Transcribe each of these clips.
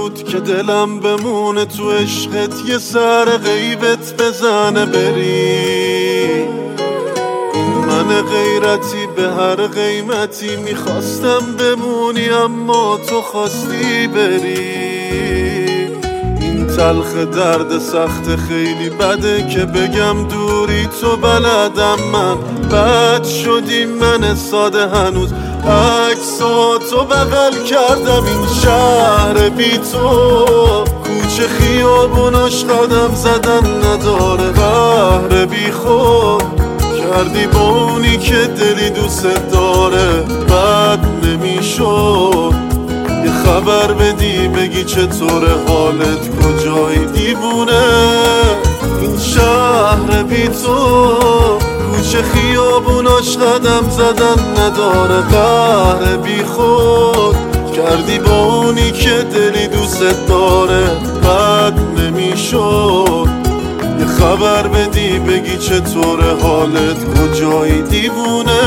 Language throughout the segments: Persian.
بود که دلم بمونه تو عشقت، یه سر غیبت بزنه بری. من غیرتی به هر قیمتی میخواستم بمونی، اما تو خواستی بری. این تلخ درد سخت خیلی بده که بگم دوری، تو بلدم من بد شدی، من ساده هنوز عکساتو بغل کردم. این شهر بی تو کوچه خیابوناش قدم زدن نداره. قهر بی خود کردی با اونی که دلی دوست داره. بد نمیشد یه خبر بدی بگی چطوره حالت، کجایی دیوونه. این شهر بی تو کوچه خیابوناش قدم زدن نداره. قهر بی خود کردی با اونی که دلی دوست داره. بد نمیشد یه خبر بدی بگی چطوره حالت، کجایی دیوونه.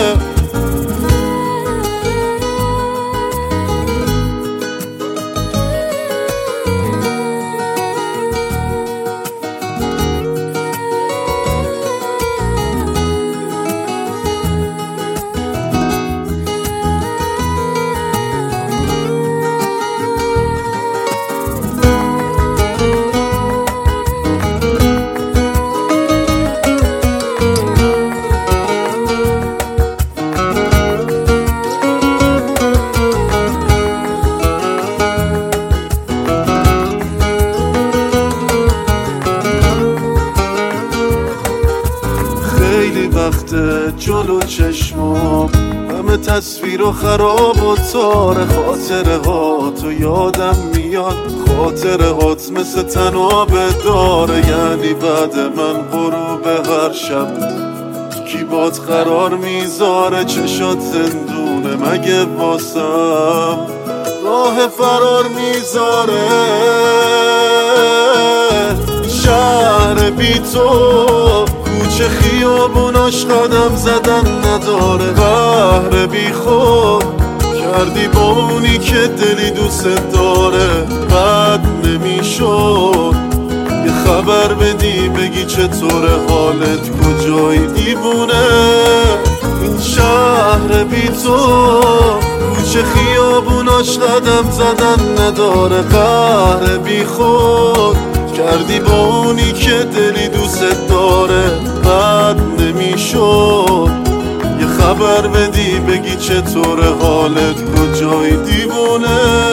خیلی وقته جلو چشمام همه تصویر و خراب و تاره. خاطره ها تو یادم میاد، خاطره هات مثل تناب داره. یعنی بعد من غروب هر شب کی باد قرار میذاره. چشات زندونه مگه واسم راه فرار میذاره. شهر بی تو کوچه خیابوناش قدم زدن نداره. قهر بی خود کردی با اونی که دلی دوست داره. بد نمیشد یه خبر بدی بگی چطوره حالت، کجایی دیوونه. این شهر بی تو کوچه خیابوناش قدم زدن نداره. قهر بی خود کردی با اونی که دلی دوست داره. بد نمیشد یه خبر بدی بگی چطوره حالت، کجایی دیوونه.